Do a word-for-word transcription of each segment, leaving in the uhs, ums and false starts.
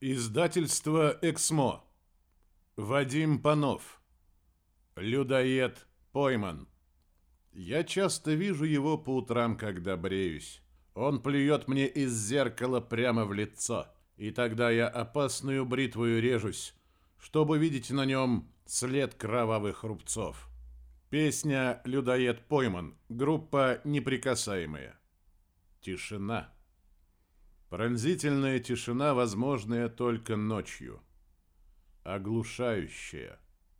Издательство «Эксмо». Вадим Панов. Людоед пойман. Я часто вижу его по утрам, когда бреюсь. Он плюет мне из зеркала прямо в лицо, и тогда я опасную бритвою режусь, чтобы видеть на нем след кровавых рубцов. Песня «Людоед пойман», группа «Неприкасаемые». Тишина. Пронзительная тишина, возможная только ночью. Оглушающая.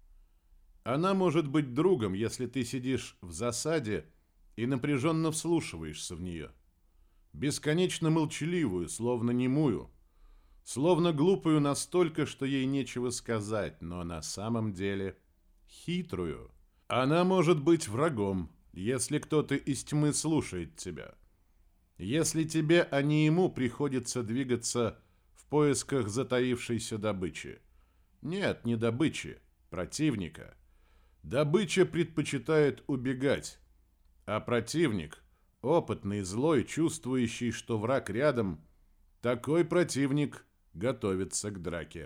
Она может быть другом, если ты сидишь в засаде и напряженно вслушиваешься в нее. Бесконечно молчаливую, словно немую, словно глупую настолько, что ей нечего сказать, но на самом деле хитрую. Она может быть врагом, если кто-то из тьмы слушает тебя. Если тебе, а не ему, приходится двигаться в поисках затаившейся добычи. Нет, не добычи, противника. Добыча предпочитает убегать, а противник, опытный, злой, чувствующий, что враг рядом, такой противник готовится к драке.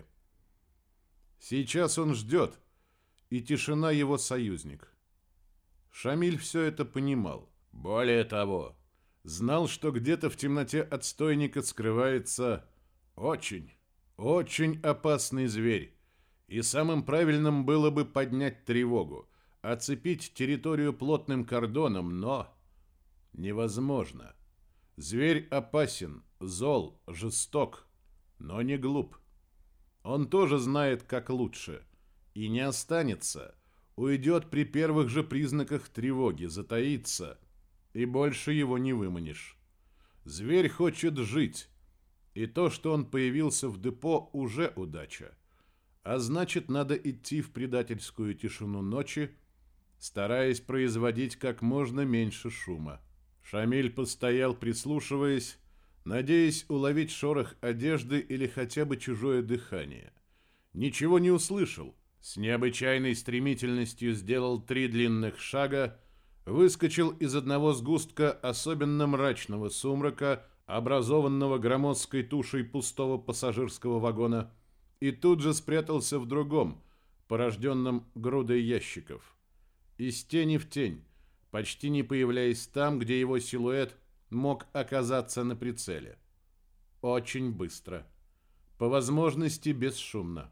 Сейчас он ждет, и тишина его союзник. Шамиль все это понимал. Более того, знал, что где-то в темноте отстойника скрывается очень, очень опасный зверь, и самым правильным было бы поднять тревогу, оцепить территорию плотным кордоном, но невозможно. Зверь опасен, зол, жесток, но не глуп. Он тоже знает, как лучше, и не останется, уйдет при первых же признаках тревоги, затаится, и больше его не выманишь. Зверь хочет жить, и то, что он появился в депо, уже удача. А значит, надо идти в предательскую тишину ночи, стараясь производить как можно меньше шума. Шамиль постоял, прислушиваясь, надеясь уловить шорох одежды или хотя бы чужое дыхание. Ничего не услышал. С необычайной стремительностью сделал три длинных шага, выскочил из одного сгустка особенно мрачного сумрака, образованного громоздкой тушей пустого пассажирского вагона, и тут же спрятался в другом, порожденном грудой ящиков. Из тени в тень, почти не появляясь там, где его силуэт мог оказаться на прицеле. Очень быстро. По возможности бесшумно.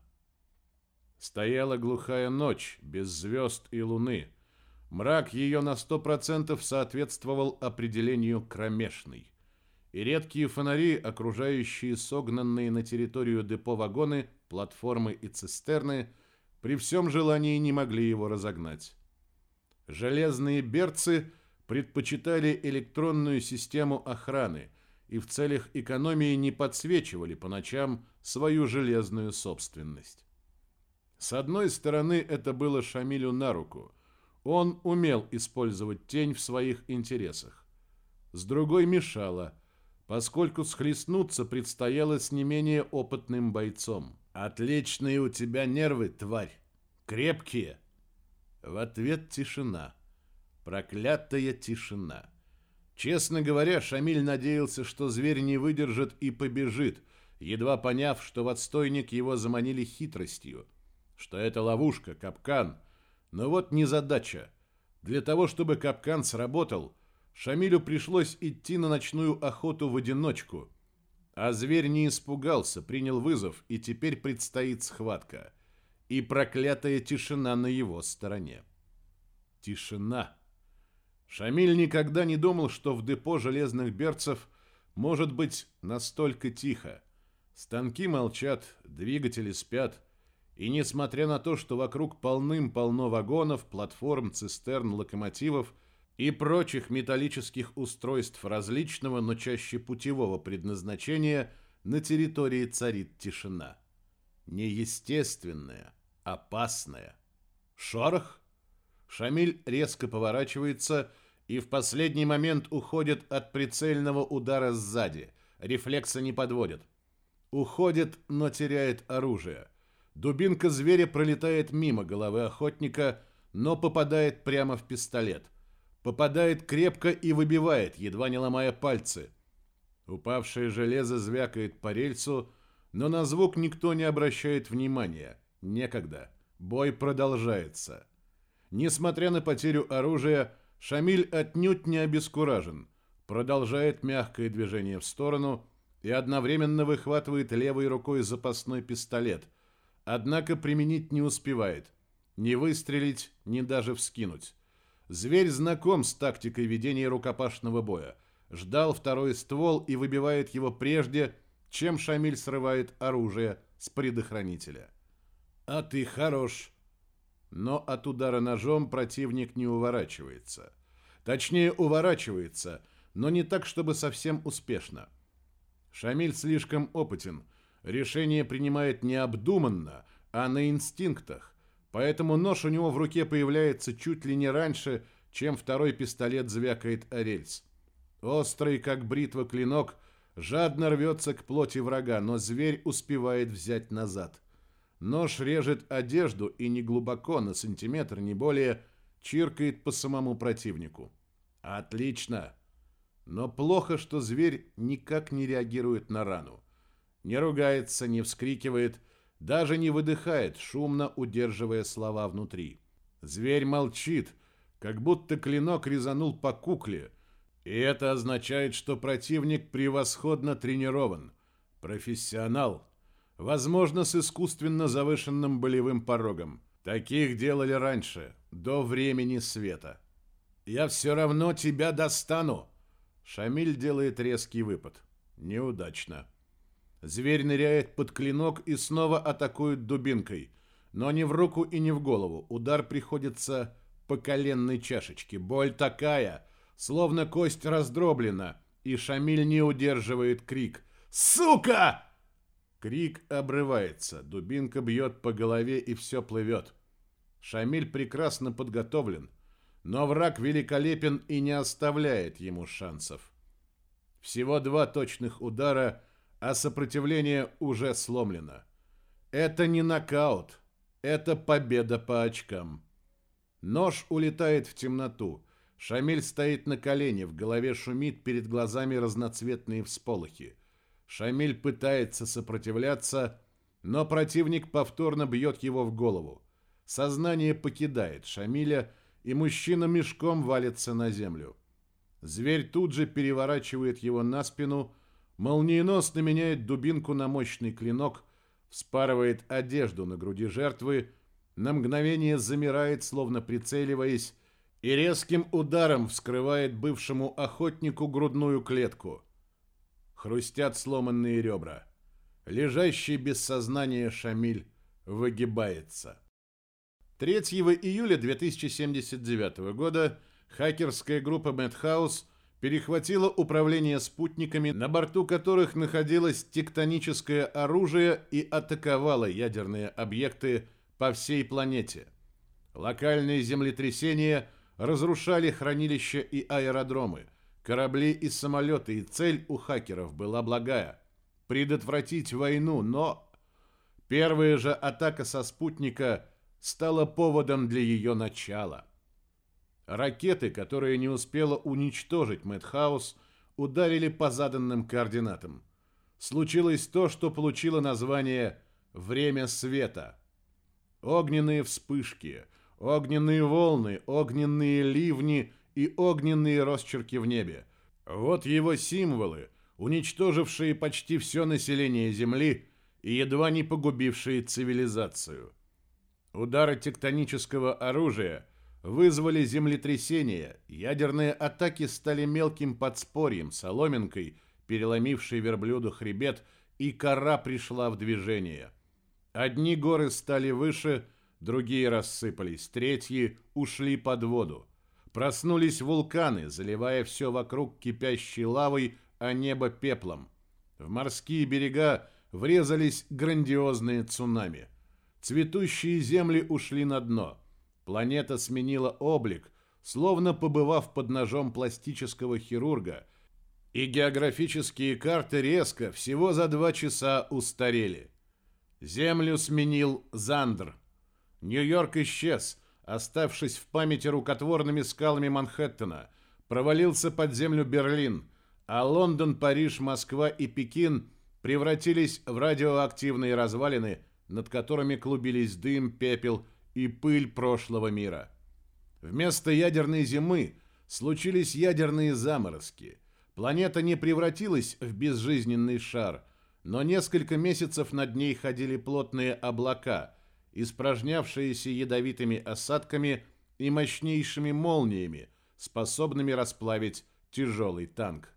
Стояла глухая ночь, без звезд и луны. Мрак ее на сто процентов соответствовал определению кромешный. И редкие фонари, окружающие согнанные на территорию депо вагоны, платформы и цистерны, при всем желании не могли его разогнать. Железные берцы предпочитали электронную систему охраны и в целях экономии не подсвечивали по ночам свою железную собственность. С одной стороны, это было Шамилю на руку. Он умел использовать тень в своих интересах. С другой мешало, поскольку схлестнуться предстояло с не менее опытным бойцом. «Отличные у тебя нервы, тварь! Крепкие!» В ответ тишина. Проклятая тишина. Честно говоря, Шамиль надеялся, что зверь не выдержит и побежит, едва поняв, что в отстойник его заманили хитростью, что это ловушка, капкан. Но вот незадача. Для того, чтобы капкан сработал, Шамилю пришлось идти на ночную охоту в одиночку. А зверь не испугался, принял вызов, и теперь предстоит схватка. И проклятая тишина на его стороне. Тишина. Шамиль никогда не думал, что в депо железных берцев может быть настолько тихо. Станки молчат, двигатели спят. И несмотря на то, что вокруг полным-полно вагонов, платформ, цистерн, локомотивов и прочих металлических устройств различного, но чаще путевого предназначения, на территории царит тишина. Неестественная, опасная. Шорох? Шамиль резко поворачивается и в последний момент уходит от прицельного удара сзади. Рефлексы не подводят. Уходит, но теряет оружие. Дубинка зверя пролетает мимо головы охотника, но попадает прямо в пистолет. Попадает крепко и выбивает, едва не ломая пальцы. Упавшее железо звякает по рельсу, Но на звук никто не обращает внимания. Некогда. Бой продолжается. Несмотря на потерю оружия, Шамиль отнюдь не обескуражен. Продолжает мягкое движение в сторону и одновременно выхватывает левой рукой запасной пистолет. Однако применить не успевает. Ни выстрелить, ни даже вскинуть. Зверь знаком с тактикой ведения рукопашного боя. Ждал второй ствол и выбивает его прежде, чем Шамиль срывает оружие с предохранителя. «А ты хорош!» Но от удара ножом противник не уворачивается. Точнее, уворачивается, но не так, чтобы совсем успешно. Шамиль слишком опытен. Решение принимает не обдуманно, а на инстинктах. Поэтому нож у него в руке появляется чуть ли не раньше, чем второй пистолет звякает о рельс. Острый, как бритва, клинок жадно рвется к плоти врага, но зверь успевает взять назад. Нож режет одежду и не глубоко, на сантиметр, не более, чиркает по самому противнику. Отлично! Но плохо, что зверь никак не реагирует на рану. Не ругается, не вскрикивает, даже не выдыхает, шумно удерживая слова внутри. Зверь молчит, как будто клинок резанул по кукле, и это означает, что противник превосходно тренирован, профессионал, возможно, с искусственно завышенным болевым порогом. Таких делали раньше, до времени света. «Я все равно тебя достану!» Шамиль делает резкий выпад. Неудачно. Зверь ныряет под клинок и снова атакует дубинкой. Но не в руку и не в голову. Удар приходится по коленной чашечке. Боль такая, словно кость раздроблена. И Шамиль не удерживает крик. «Сука!» Крик обрывается. Дубинка бьет по голове, и все плывет. Шамиль прекрасно подготовлен. Но враг великолепен и не оставляет ему шансов. Всего два точных удара, а сопротивление уже сломлено. Это не нокаут, это победа по очкам. Нож улетает в темноту. Шамиль стоит на колене, в голове шумит, перед глазами разноцветные всполохи. Шамиль пытается сопротивляться, но противник повторно бьет его в голову. Сознание покидает Шамиля, и мужчина мешком валится на землю. Зверь тут же переворачивает его на спину, молниеносно меняет дубинку на мощный клинок, вспарывает одежду на груди жертвы, на мгновение замирает, словно прицеливаясь, и резким ударом вскрывает бывшему охотнику грудную клетку. Хрустят сломанные ребра. Лежащий без сознания Шамиль выгибается. третьего июля две тысячи семьдесят девятого года хакерская группа Madhouse перехватила управление спутниками, на борту которых находилось тектоническое оружие, и атаковала ядерные объекты по всей планете. Локальные землетрясения разрушали хранилища и аэродромы, корабли и самолеты, и цель у хакеров была благая – предотвратить войну, но первая же атака со спутника стала поводом для ее начала. Ракеты, которые не успела уничтожить Madhouse, ударили по заданным координатам. Случилось то, что получило название «Время света». Огненные вспышки, огненные волны, огненные ливни и огненные росчерки в небе. Вот его символы, уничтожившие почти все население Земли и едва не погубившие цивилизацию. Удары тектонического оружия вызвали землетрясения, ядерные атаки стали мелким подспорьем, соломинкой, переломившей верблюду хребет, и кора пришла в движение. Одни горы стали выше, другие рассыпались, третьи ушли под воду. Проснулись вулканы, заливая все вокруг кипящей лавой, а небо пеплом. В морские берега врезались грандиозные цунами. Цветущие земли ушли на дно. Планета сменила облик, словно побывав под ножом пластического хирурга, и географические карты резко, всего за два часа, устарели. Землю сменил Зандр. Нью-Йорк исчез, оставшись в памяти рукотворными скалами Манхэттена. Провалился под землю Берлин, а Лондон, Париж, Москва и Пекин превратились в радиоактивные развалины, над которыми клубились дым, пепел и пыль прошлого мира. Вместо ядерной зимы случились ядерные заморозки. Планета не превратилась в безжизненный шар, но несколько месяцев над ней ходили плотные облака, испражнявшиеся ядовитыми осадками и мощнейшими молниями, способными расплавить тяжелый танк.